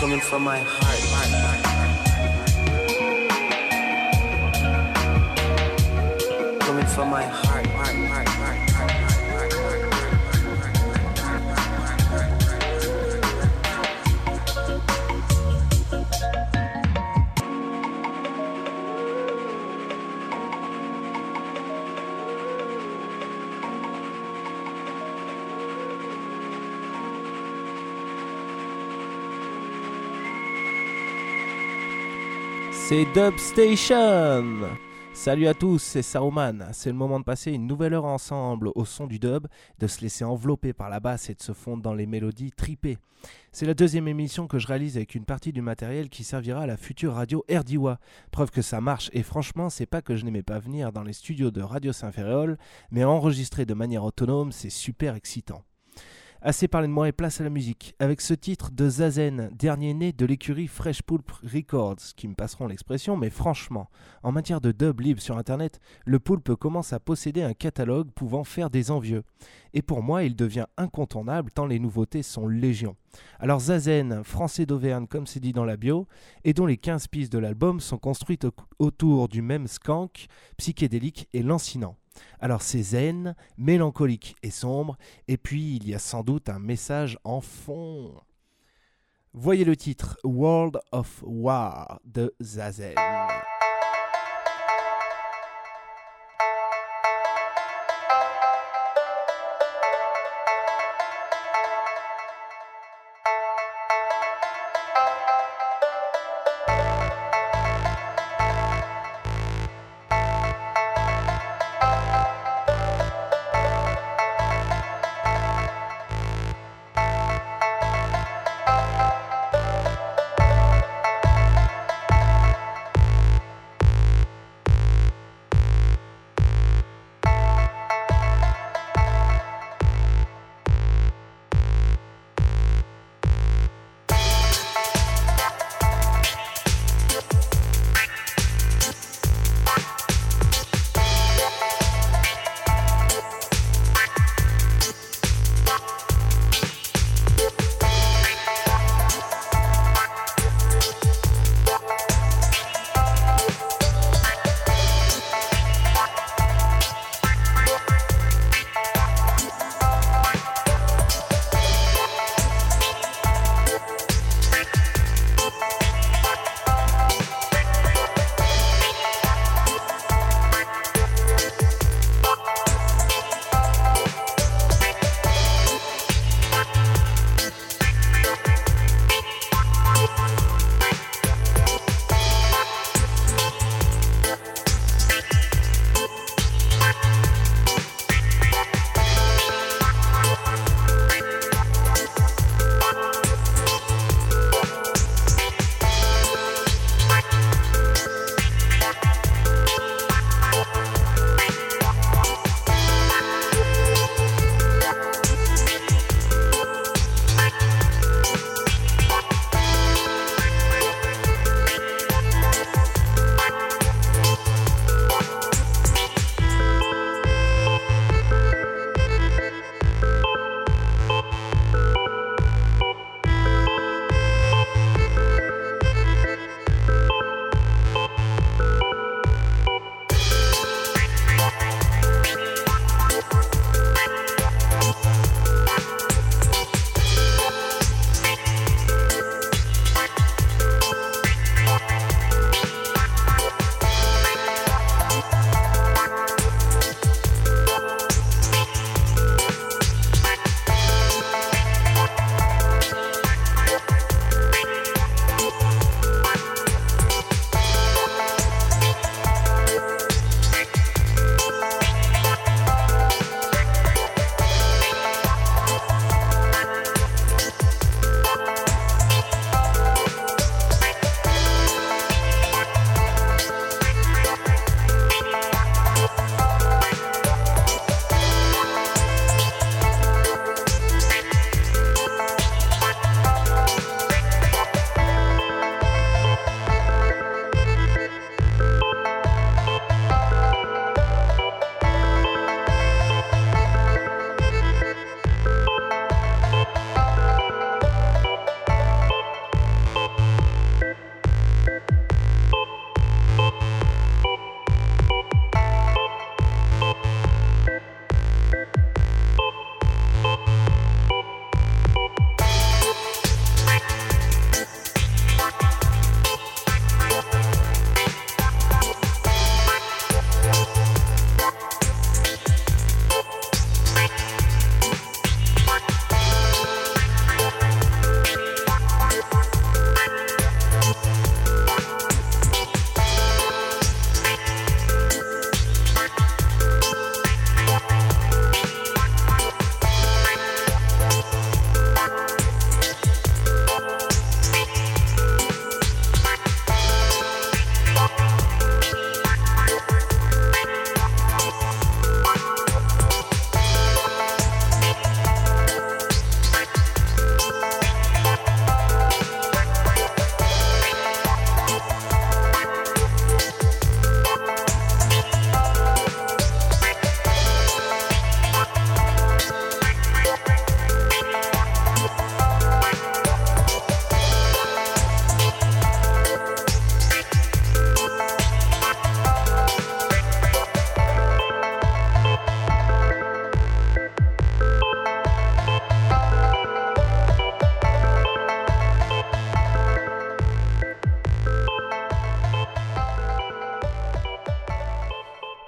coming from my heart. Coming from my heart. C'est Dub Station. Salut à tous, c'est Saruman. C'est le moment de passer une nouvelle heure ensemble au son du dub, de se laisser envelopper par la basse et de se fondre dans les mélodies tripées. C'est la deuxième émission que je réalise avec une partie du matériel qui servira à la future radio RDIWA. Preuve que ça marche, et franchement, c'est pas que je n'aimais pas venir dans les studios de Radio Saint-Ferréol, mais enregistrer de manière autonome, c'est super excitant. Assez parlé de moi et place à la musique, avec ce titre de Zazen, dernier né de l'écurie Fresh Pulp Records, qui me passeront l'expression, mais franchement, en matière de dub libre sur internet, le Pulp commence à posséder un catalogue pouvant faire des envieux. Et pour moi, il devient incontournable tant les nouveautés sont légion. Alors Zazen, français d'Auvergne comme c'est dit dans la bio, et dont les 15 pistes de l'album sont construites autour du même skank, psychédélique et lancinant. Alors c'est zen, mélancolique et sombre, et puis il y a sans doute un message en fond. Voyez le titre World of War de Zazen.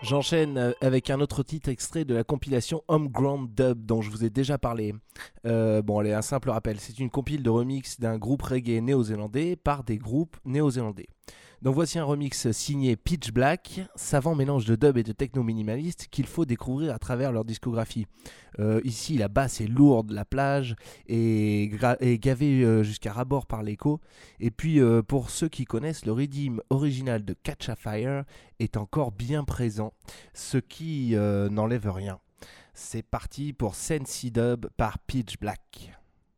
J'enchaîne avec un autre titre extrait de la compilation Homegrown Dub dont je vous ai déjà parlé. Allez, un simple rappel, c'est une compile de remix d'un groupe reggae néo-zélandais par des groupes néo-zélandais. Donc voici un remix signé Pitch Black, savant mélange de dub et de techno minimaliste qu'il faut découvrir à travers leur discographie. Ici la basse est lourde, la plage est gavée jusqu'à ras-bord par l'écho. Et puis pour ceux qui connaissent, le rhythm original de Catch a Fire est encore bien présent, ce qui n'enlève rien. C'est parti pour Sensi Dub par Pitch Black.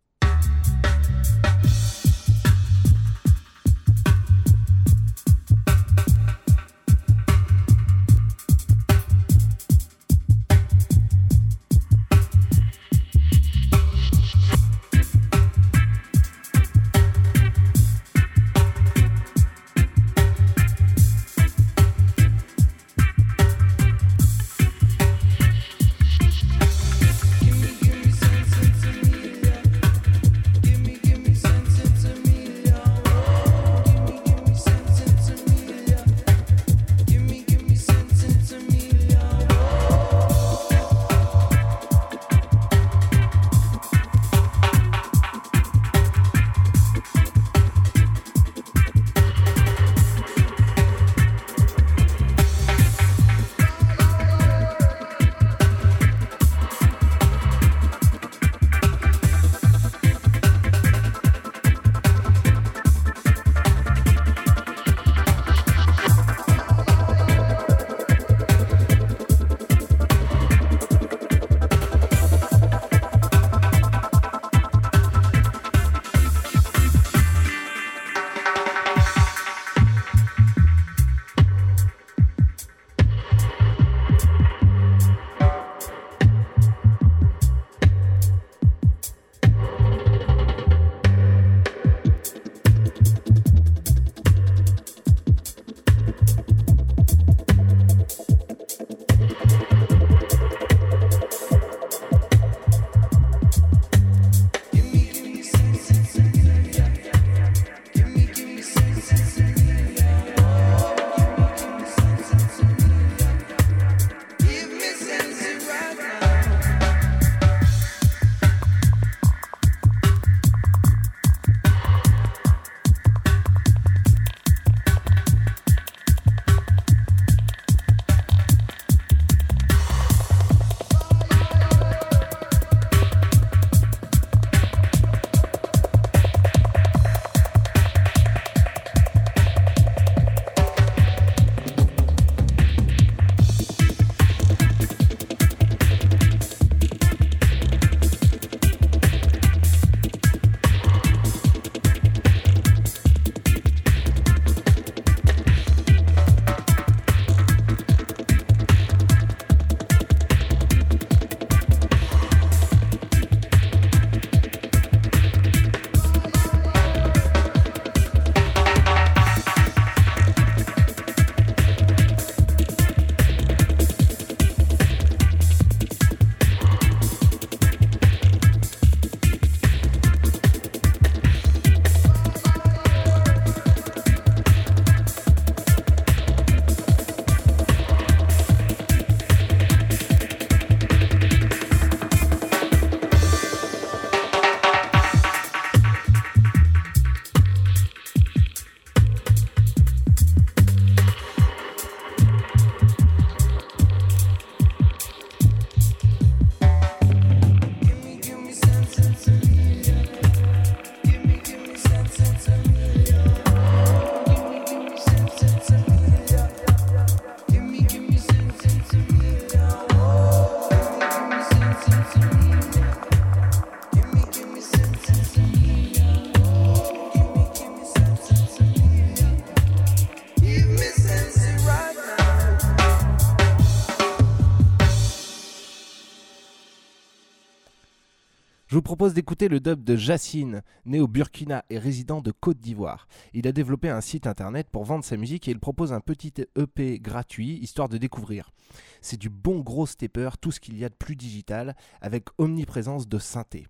Je vous propose d'écouter le dub de Jacine, né au Burkina et résident de Côte d'Ivoire. Il a développé un site internet pour vendre sa musique et il propose un petit EP gratuit, histoire de découvrir. C'est du bon gros stepper, tout ce qu'il y a de plus digital, avec omniprésence de synthé.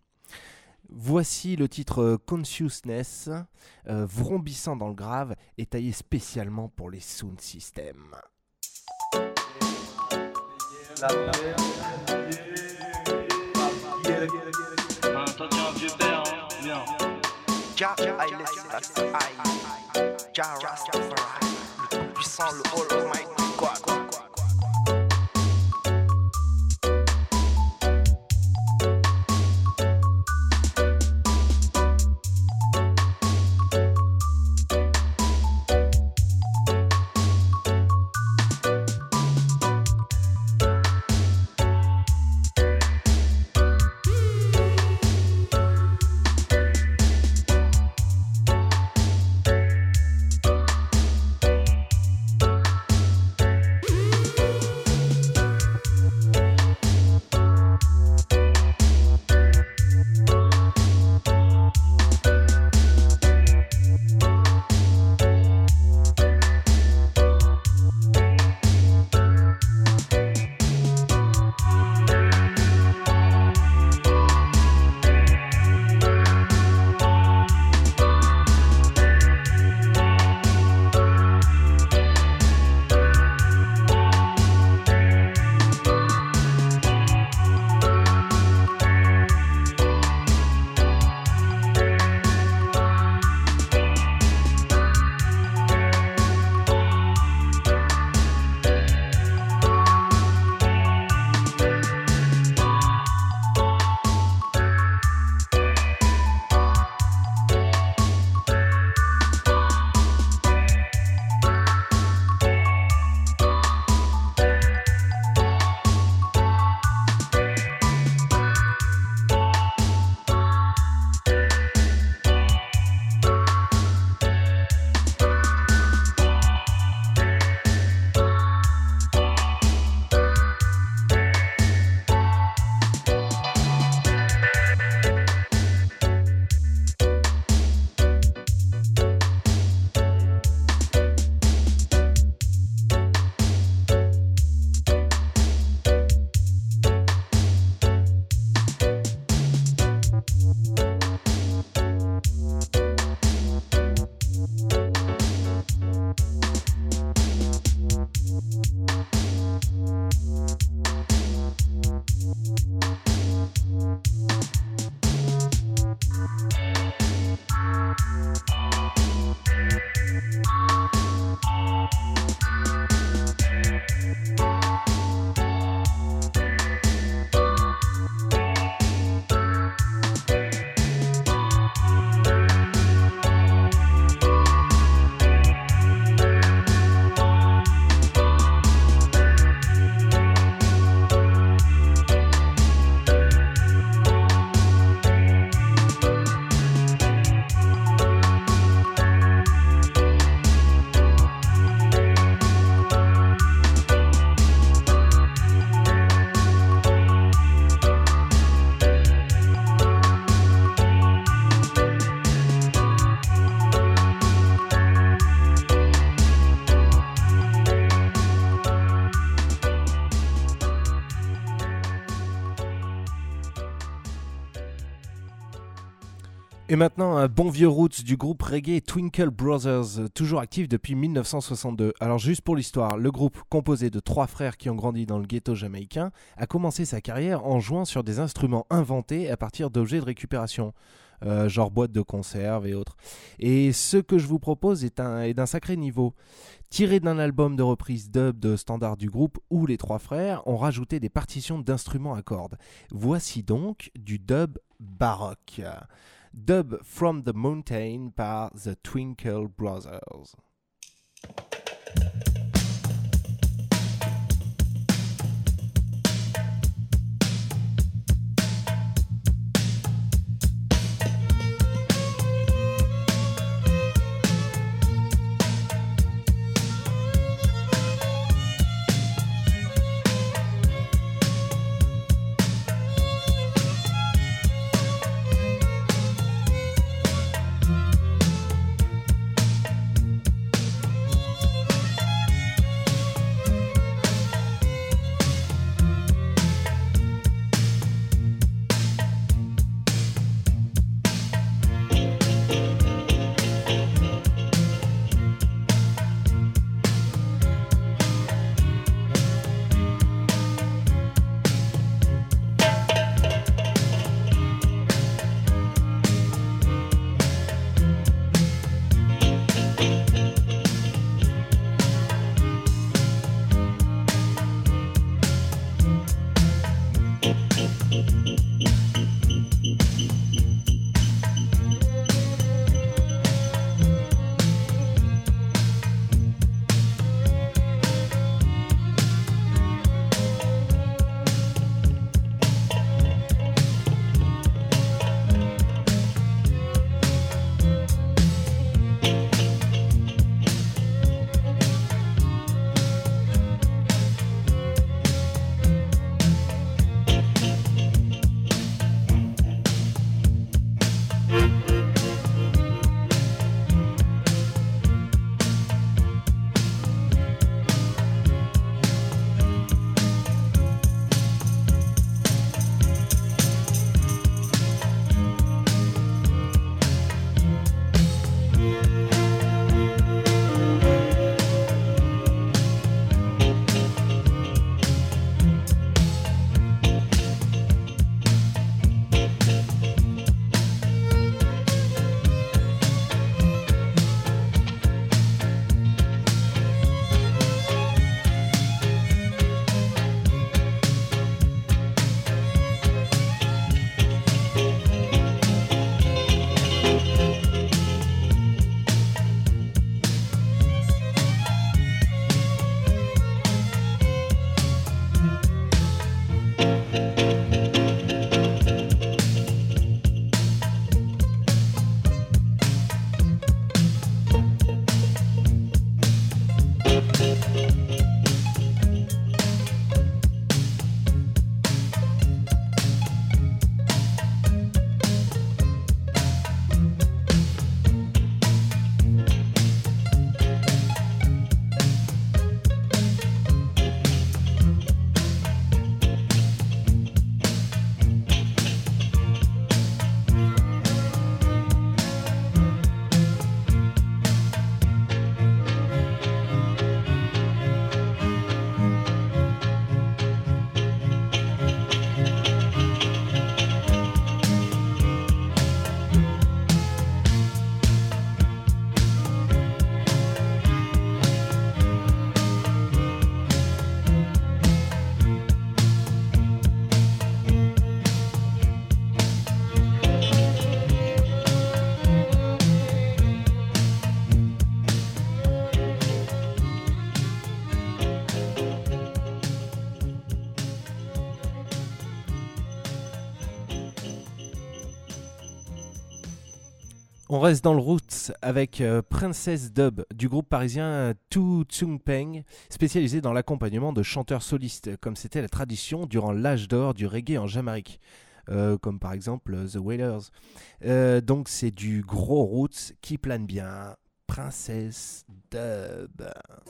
Voici le titre Consciousness, vrombissant dans le grave et taillé spécialement pour les sound systems. Toi tu es un vieux père, hein. Bien. Jah Haile Selassie I, Jah Rastafari, le tout puissant, le Almighty God. Et maintenant, un bon vieux roots du groupe reggae Twinkle Brothers, toujours actif depuis 1962. Alors juste pour l'histoire, le groupe, composé de 3 frères qui ont grandi dans le ghetto jamaïcain, a commencé sa carrière en jouant sur des instruments inventés à partir d'objets de récupération, genre boîtes de conserve et autres. Et ce que je vous propose est d'un sacré niveau. Tiré d'un album de reprise dub de standard du groupe où les 3 frères ont rajouté des partitions d'instruments à cordes. Voici donc du dub baroque. Dub from the Mountain par The Twinkle Brothers. On reste dans le roots avec Princess Dub du groupe parisien Tu Tsung Peng, spécialisé dans l'accompagnement de chanteurs solistes, comme c'était la tradition durant l'âge d'or du reggae en Jamaïque, comme par exemple The Wailers. Donc c'est du gros roots qui plane bien. Princess Dub.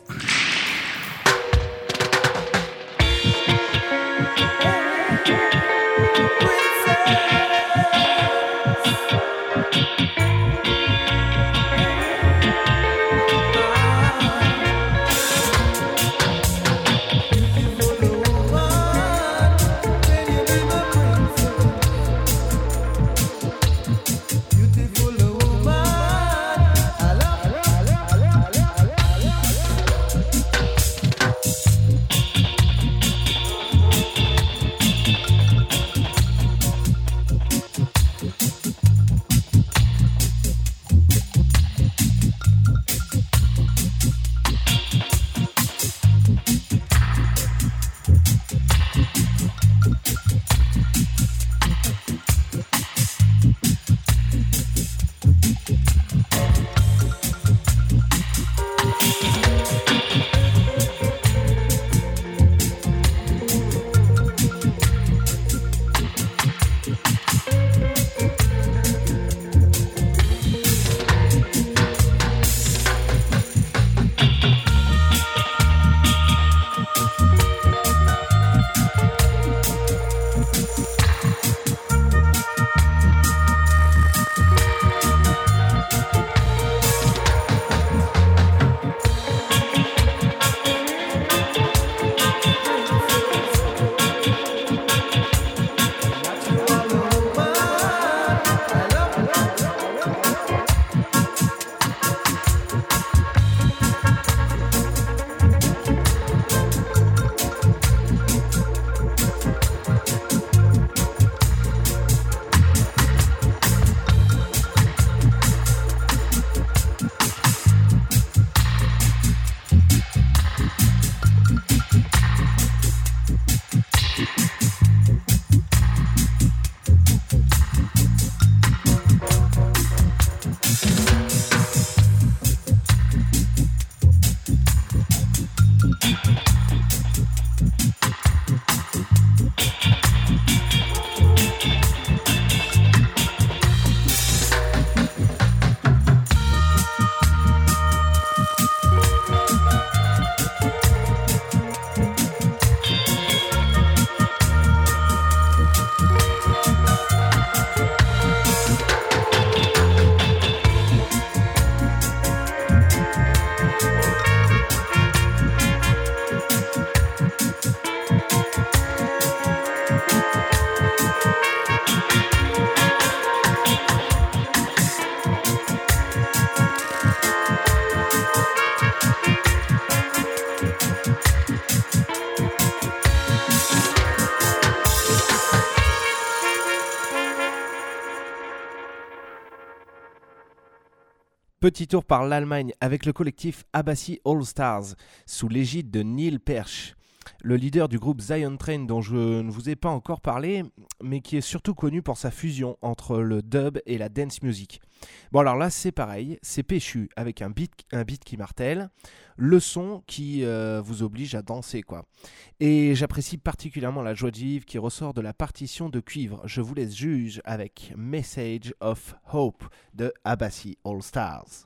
Petit tour par l'Allemagne avec le collectif Abassi All Stars sous l'égide de Neil Perch, le leader du groupe Zion Train dont je ne vous ai pas encore parlé, mais qui est surtout connu pour sa fusion entre le dub et la dance music. Bon alors là c'est pareil, c'est péchu avec un beat qui martèle, le son qui vous oblige à danser quoi. Et j'apprécie particulièrement la joie de vivre qui ressort de la partition de cuivre. Je vous laisse juge avec Message of Hope de Abassi All Stars.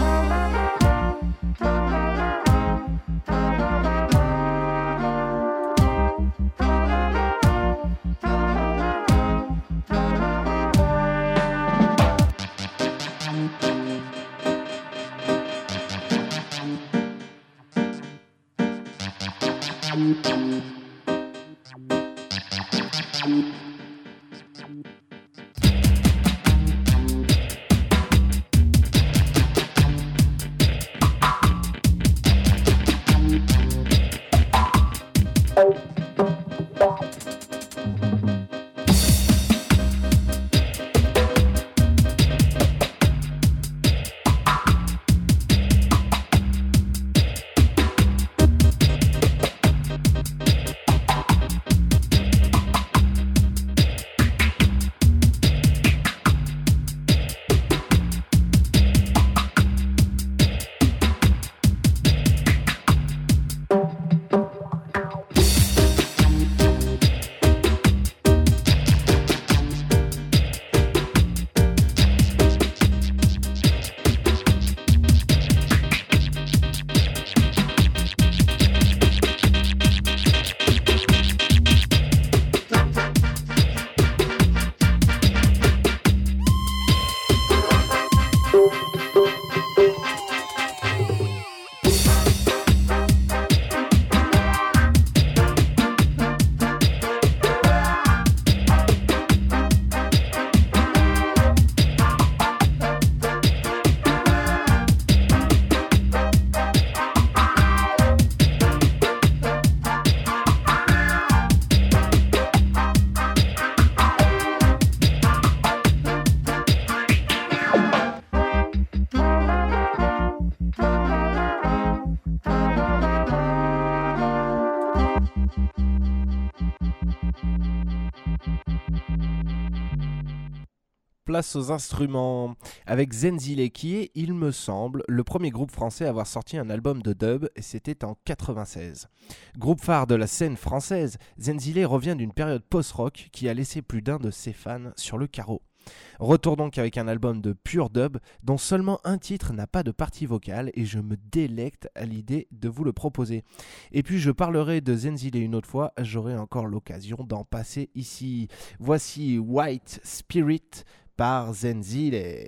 Place aux instruments avec Zenzile qui est, il me semble, le premier groupe français à avoir sorti un album de dub et c'était en 96. Groupe phare de la scène française, Zenzile revient d'une période post-rock qui a laissé plus d'un de ses fans sur le carreau. Retour donc avec un album de pur dub dont seulement un titre n'a pas de partie vocale et je me délecte à l'idée de vous le proposer. Et puis je parlerai de Zenzile une autre fois, j'aurai encore l'occasion d'en passer ici. Voici White Spirit par Zenzile.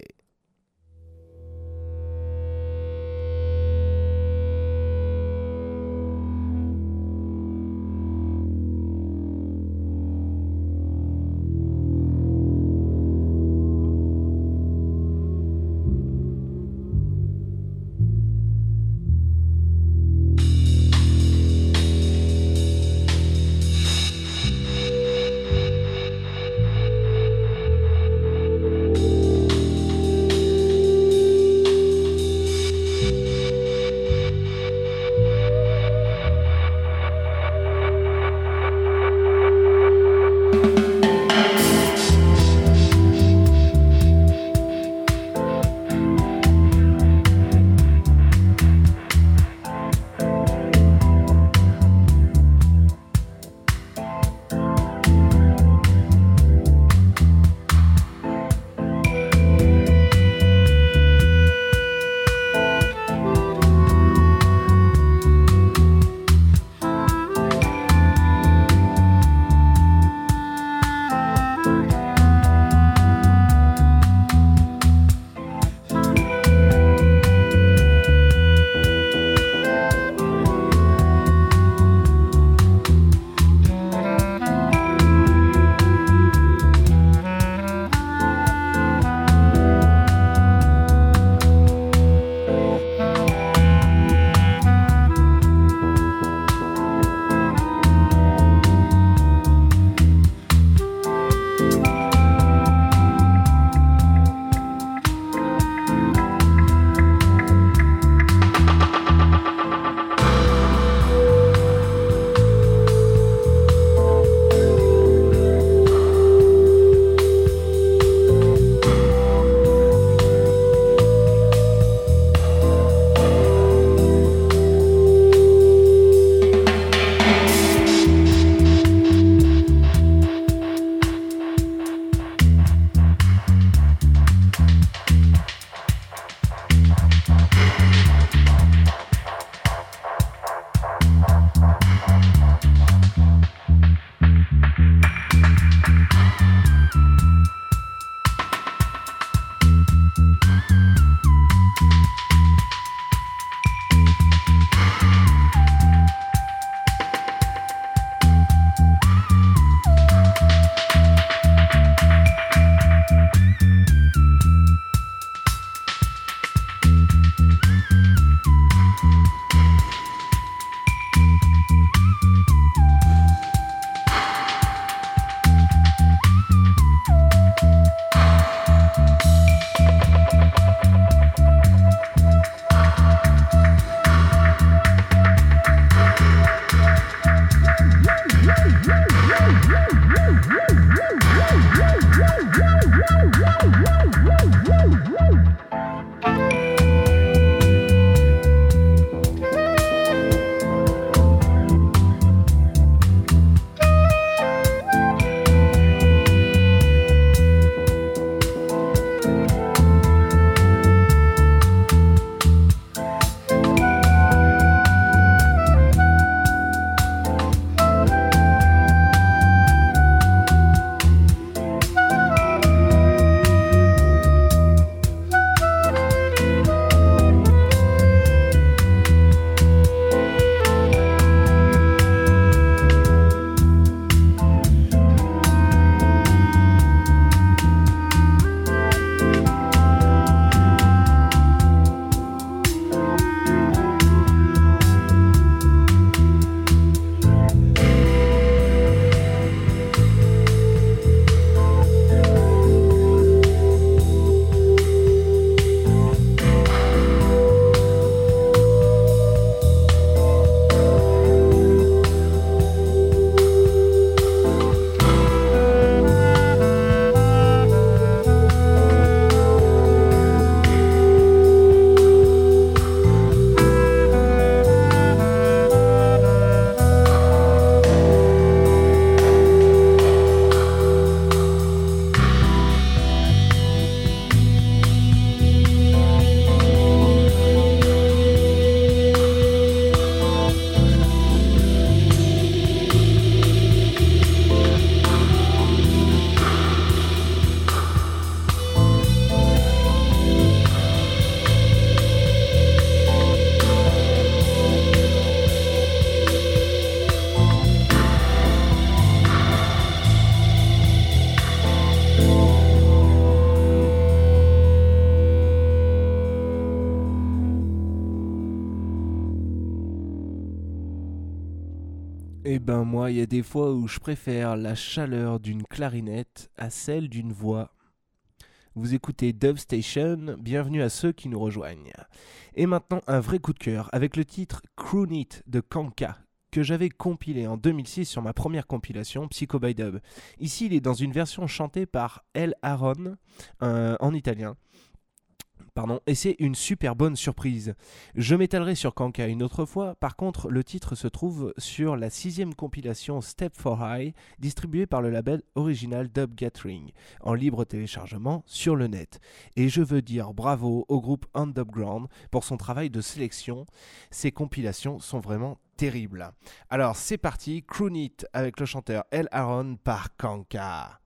Eh ben moi, il y a des fois où je préfère la chaleur d'une clarinette à celle d'une voix. Vous écoutez Dub Station, bienvenue à ceux qui nous rejoignent. Et maintenant, un vrai coup de cœur avec le titre Croon It de Kanka, que j'avais compilé en 2006 sur ma première compilation Psycho by Dub. Ici, il est dans une version chantée par El Aaron en italien. Et c'est une super bonne surprise. Je m'étalerai sur Kanka une autre fois, par contre le titre se trouve sur la 6e compilation Step for High, distribuée par le label Original Dub Gathering, en libre téléchargement sur le net. Et je veux dire bravo au groupe Underground pour son travail de sélection, ces compilations sont vraiment terribles. Alors c'est parti, Croon It avec le chanteur El Aaron par Kanka.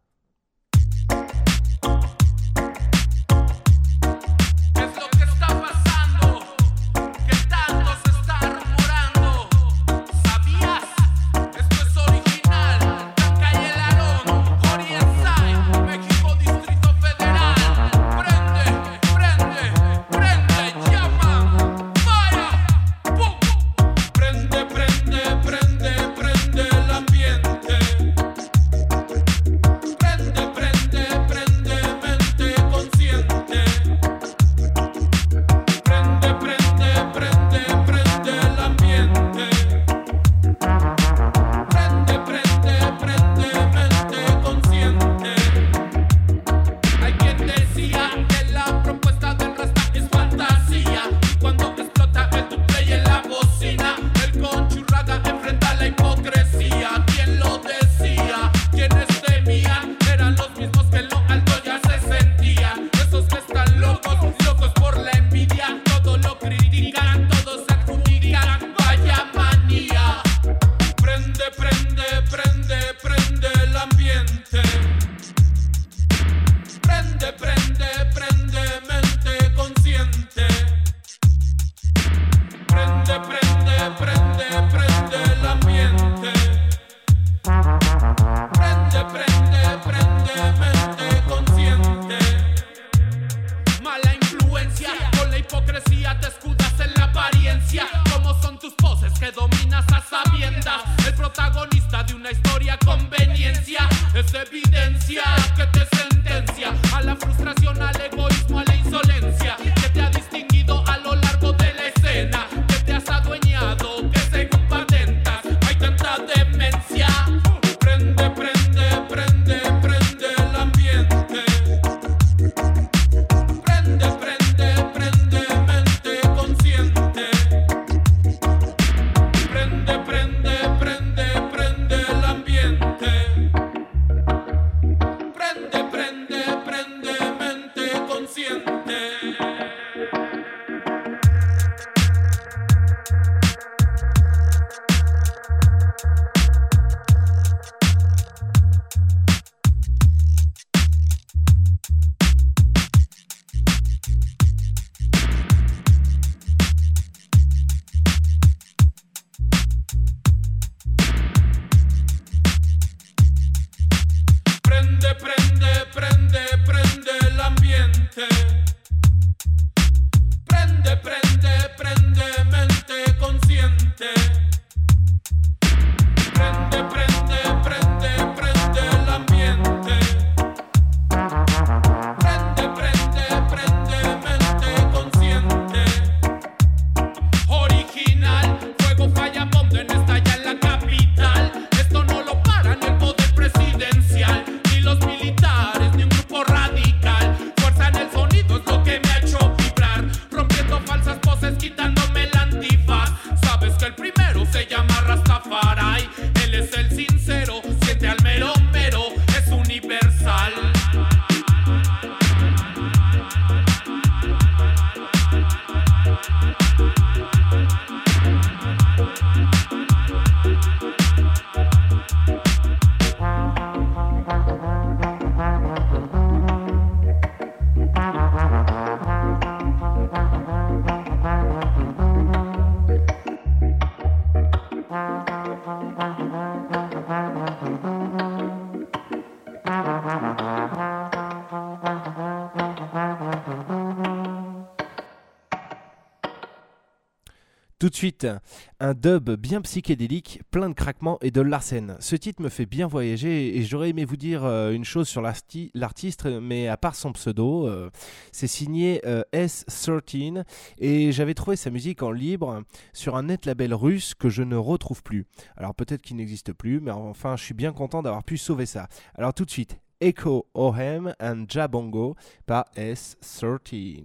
Tout de suite, un dub bien psychédélique, plein de craquements et de Larsen. Ce titre me fait bien voyager et j'aurais aimé vous dire une chose sur l'artiste, mais à part son pseudo, c'est signé S13 et j'avais trouvé sa musique en libre sur un net label russe que je ne retrouve plus. Alors peut-être qu'il n'existe plus, mais enfin je suis bien content d'avoir pu sauver ça. Alors tout de suite, Echo Ohem and Jabongo par S13.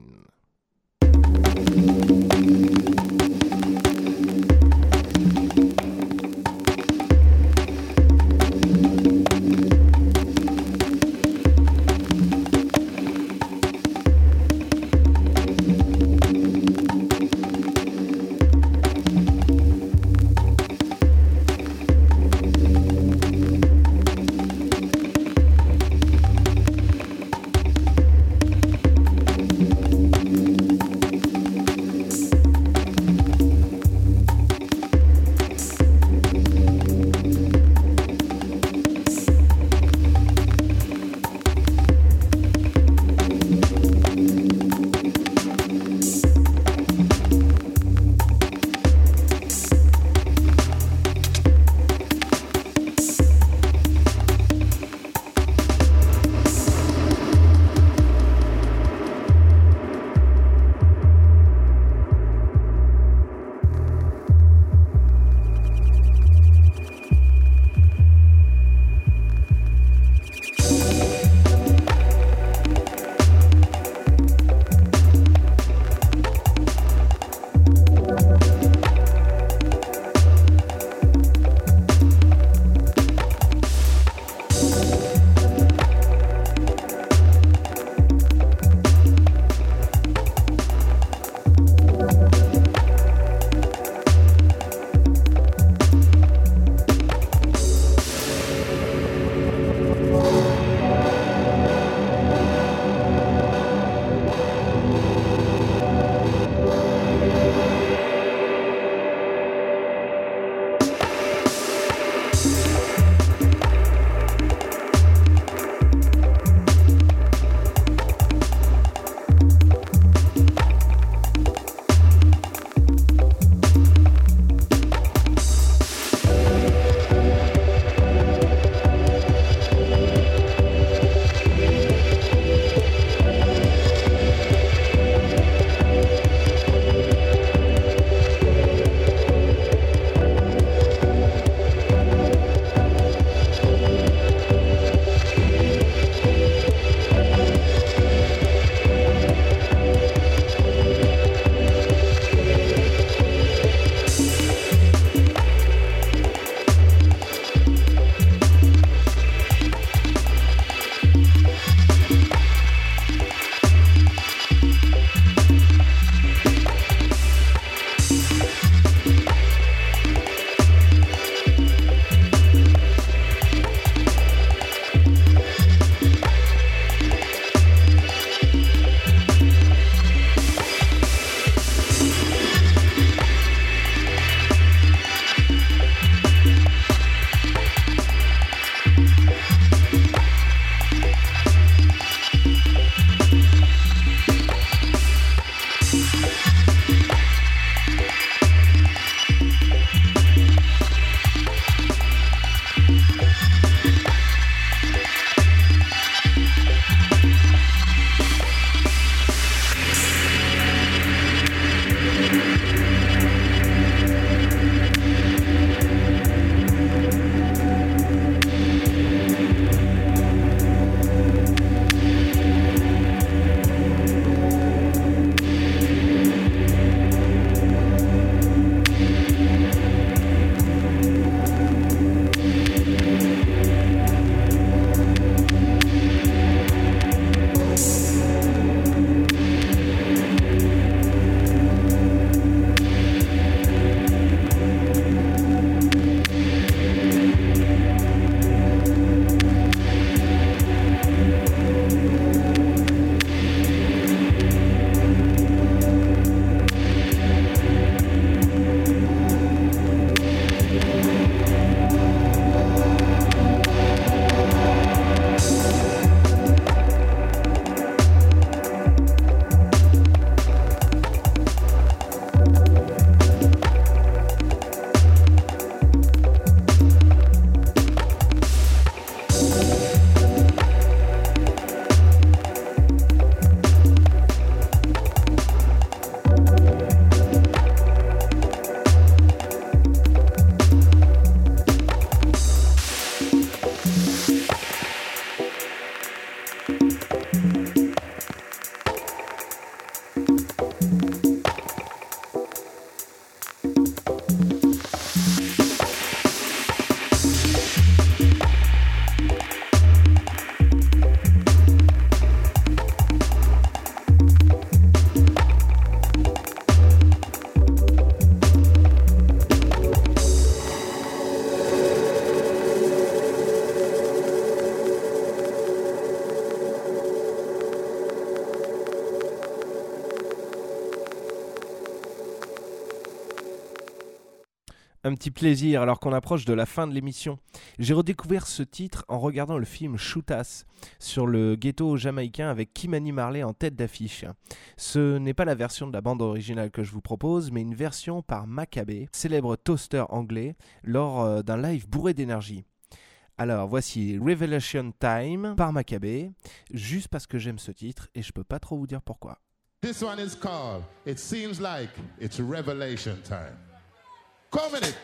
Un petit plaisir alors qu'on approche de la fin de l'émission. J'ai redécouvert ce titre en regardant le film Shoot Us sur le ghetto jamaïcain avec Kimani Marley en tête d'affiche. Ce n'est pas la version de la bande originale que je vous propose, mais une version par Maccabee, célèbre toaster anglais, lors d'un live bourré d'énergie. Alors voici Revelation Time par Maccabee, juste parce que j'aime ce titre et je peux pas trop vous dire pourquoi. This one is called It Seems Like It's Revelation Time. Come in it.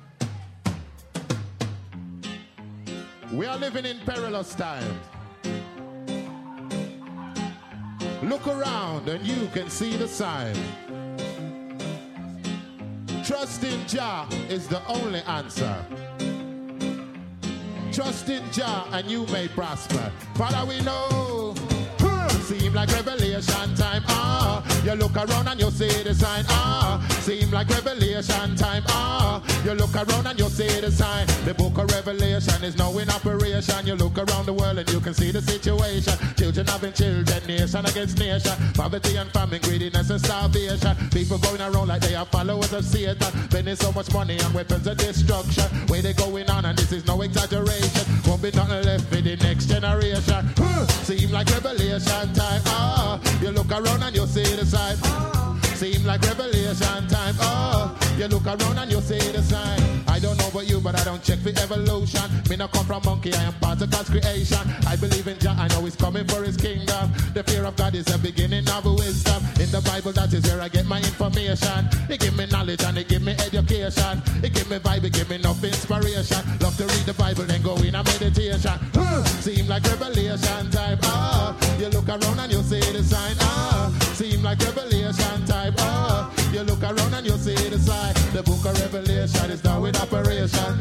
We are living in perilous times. Look around and you can see the sign. Trust in Jah is the only answer. Trust in Jah and you may prosper. Father, we know. Seem like revelation time, you look around and you see the sign, seem like revelation time, you look around and you see the sign. The book of Revelation is now in operation. You look around the world and you can see the situation. Children having children, nation against nation, poverty and famine, greediness and starvation. People going around like they are followers of Satan, spending so much money on weapons of destruction. Where they going on, and this is no exaggeration. Won't be nothing left for the next generation. Seem like revelation time, you look around and you see the sign. Seem like revelation time, you look around and you see the sign. I don't know about you, but I don't check for evolution. Me not come from monkey, I am part of God's creation. I believe in Jah, I know He's coming for His kingdom. The fear of God is the beginning of wisdom. In the Bible, that is where I get my information. He give me knowledge and He give me education. He give me Bible, give me enough inspiration. Love to read the Bible, then go in a meditation. Seem like revelation time, you look around and you see the sign, seem like revelation time, you look around and you see the sign. The book of Revelation is now in operation.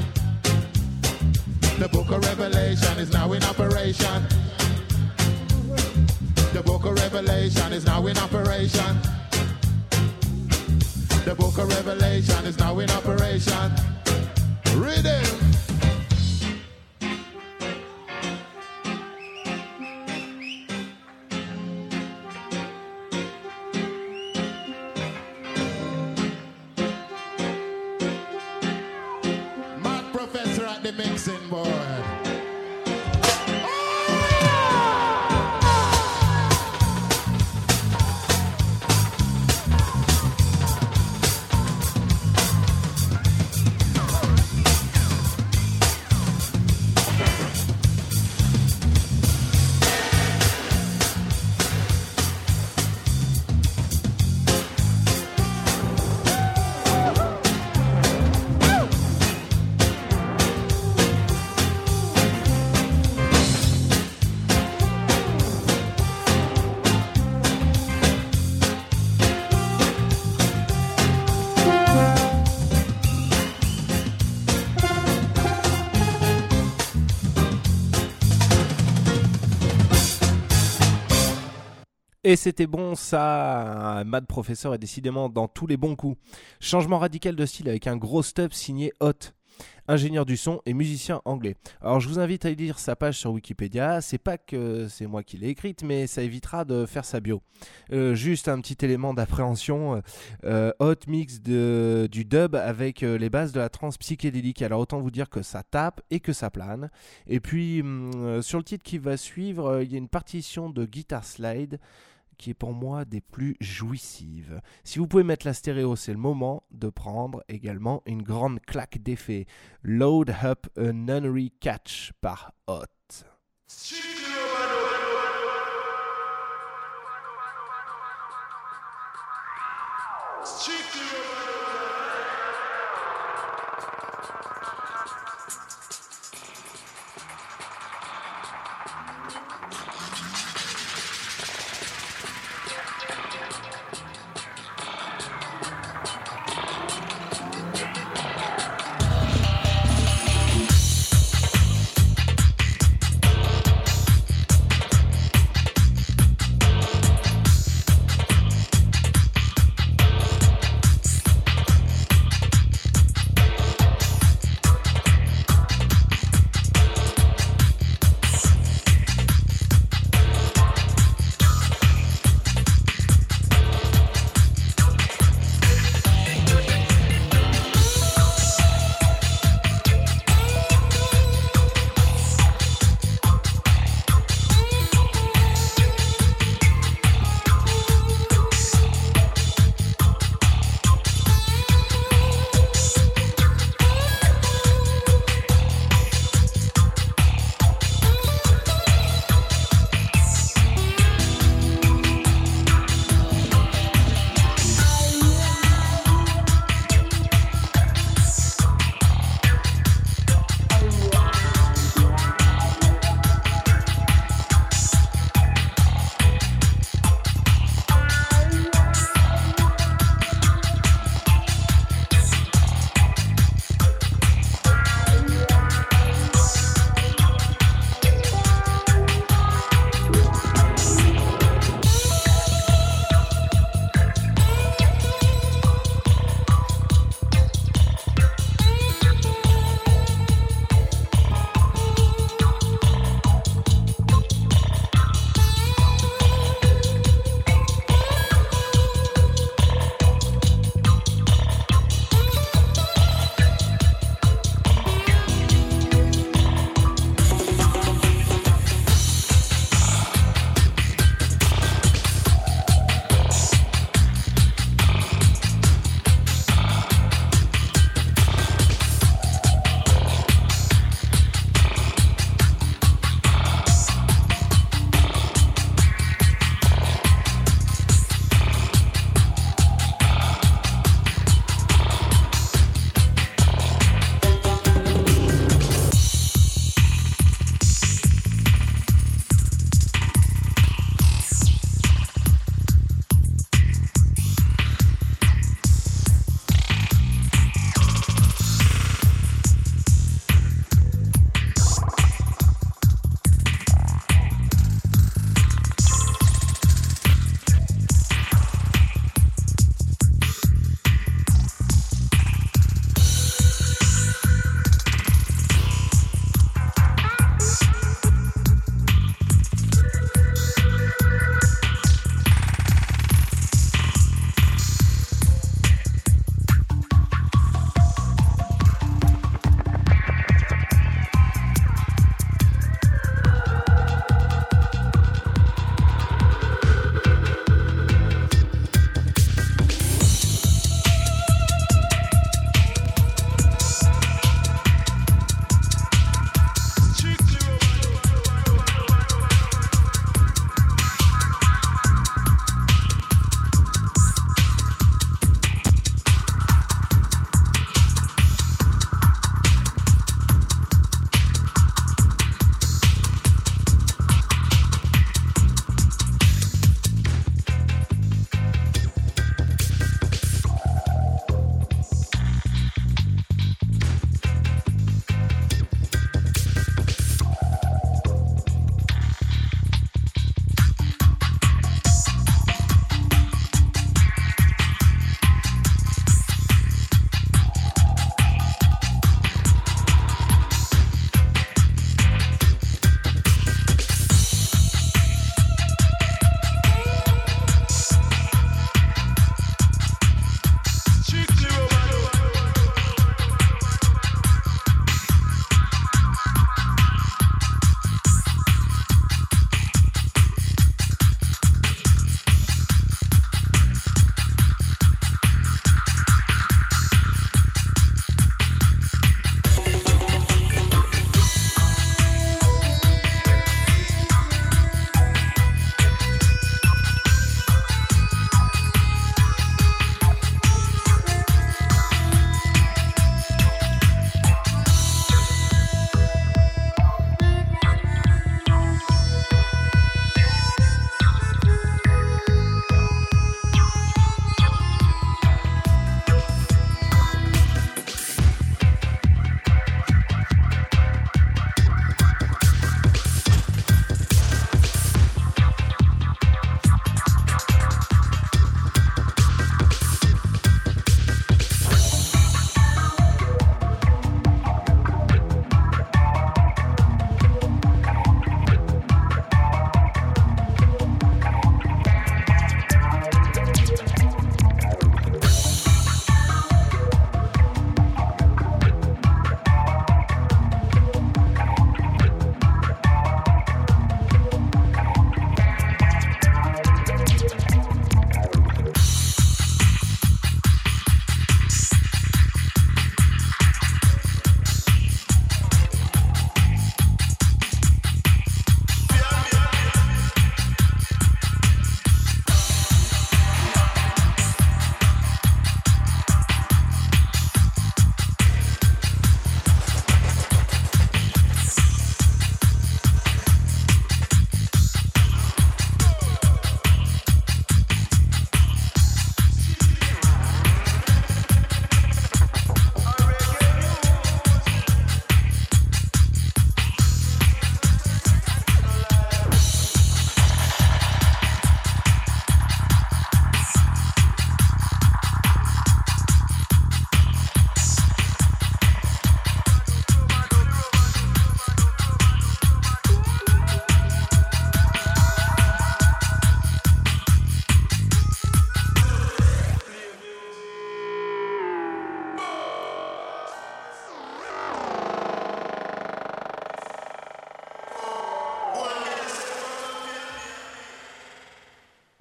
The book of Revelation is now in operation. The book of Revelation is now in operation. The book of Revelation is now in operation. Read it. The mixing board. Et c'était bon ça, Mad Professor est décidément dans tous les bons coups. Changement radical de style avec un gros stub signé Hot, ingénieur du son et musicien anglais. Alors je vous invite à lire sa page sur Wikipédia, c'est pas que c'est moi qui l'ai écrite, mais ça évitera de faire sa bio. Juste un petit élément d'appréhension, Hot mix du dub avec les bases de la trance psychédélique. Alors autant vous dire que ça tape et que ça plane. Et puis sur le titre qui va suivre, il y a une partition de guitar slide qui est pour moi des plus jouissives. Si vous pouvez mettre la stéréo, c'est le moment de prendre également une grande claque d'effet. Load Up a Nunnery Catch par Hot.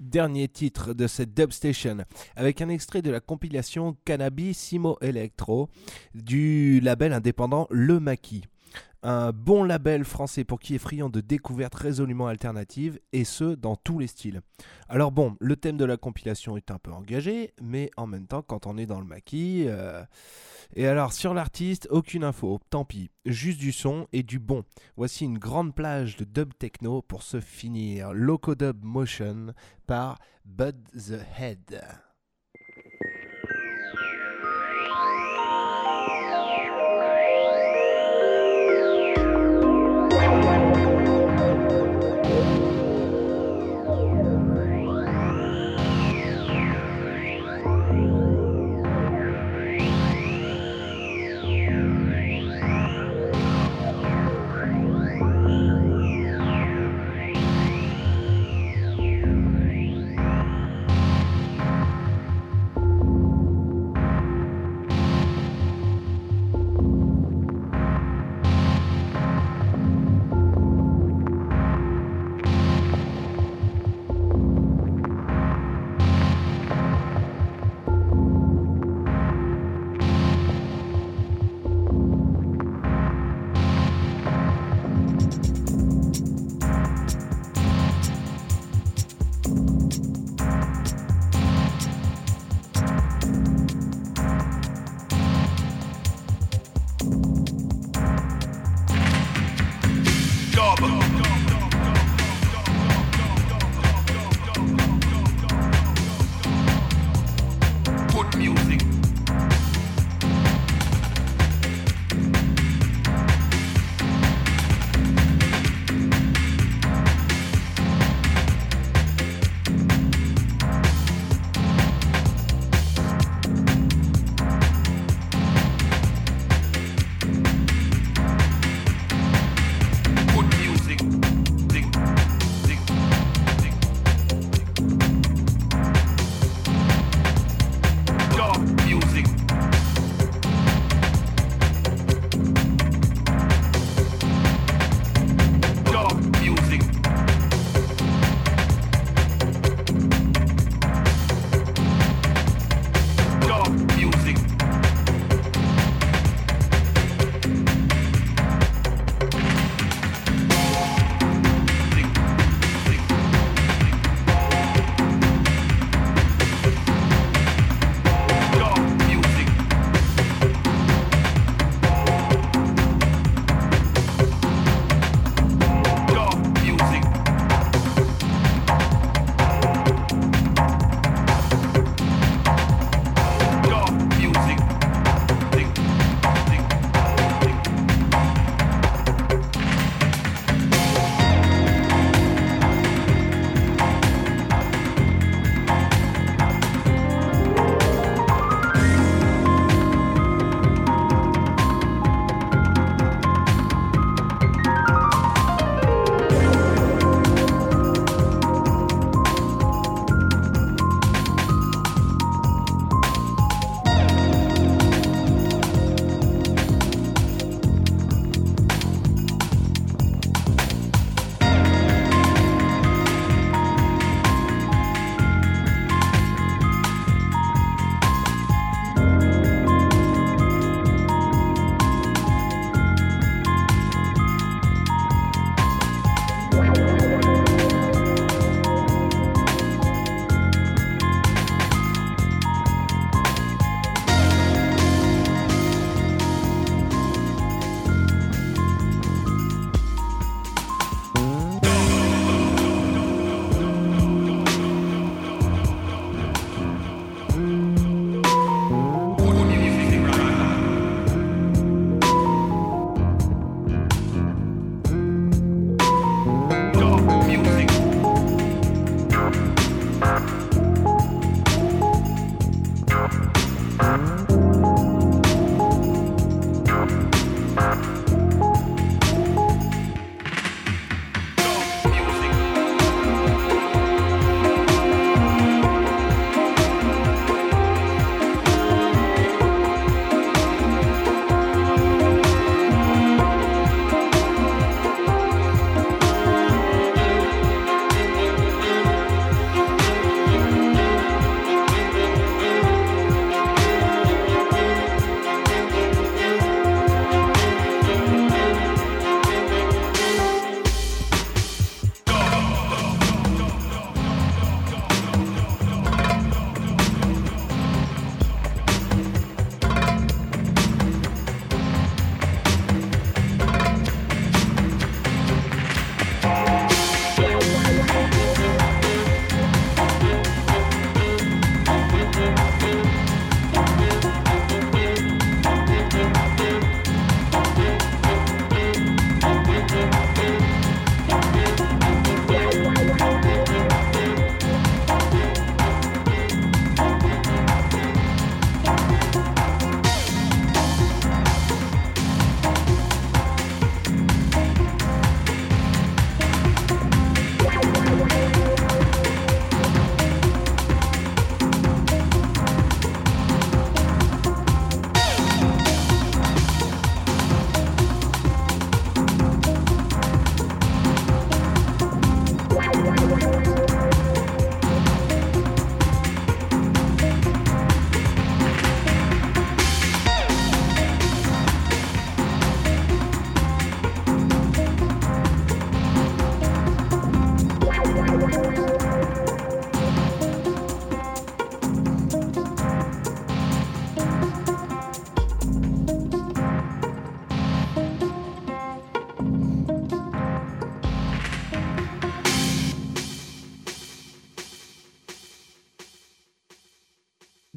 dernier titre de cette Dub Station, avec un extrait de la compilation Cannabisimo Electro du label indépendant Le Maquis. Un bon label français pour qui est friand de découvertes résolument alternatives, et ce, dans tous les styles. Alors bon, le thème de la compilation est un peu engagé, mais en même temps, quand on est dans le maquis... Et alors, sur l'artiste, aucune info, tant pis. Juste du son et du bon. Voici une grande plage de dub techno pour se finir. Loco Dub Motion par Bud the Head.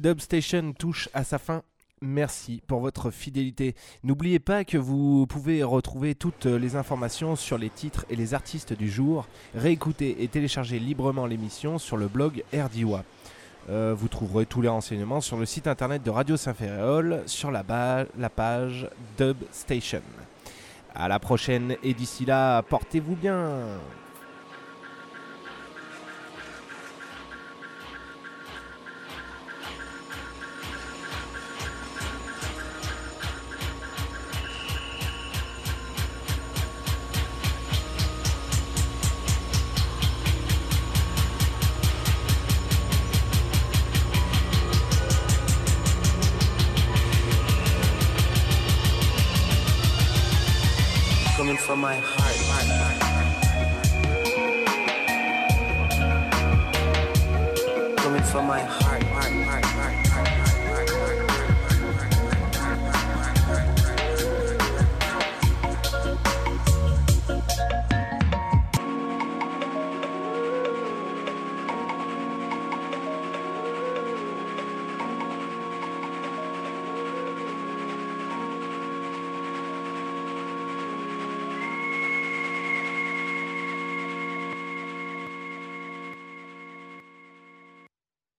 Dub Station touche à sa fin. Merci pour votre fidélité. N'oubliez pas que vous pouvez retrouver toutes les informations sur les titres et les artistes du jour, réécouter et télécharger librement l'émission sur le blog RDIWA. Vous trouverez tous les renseignements sur le site internet de Radio Saint-Ferréol sur la page Dub Station. À la prochaine et d'ici là, portez-vous bien. Coming from my heart. Coming from my heart.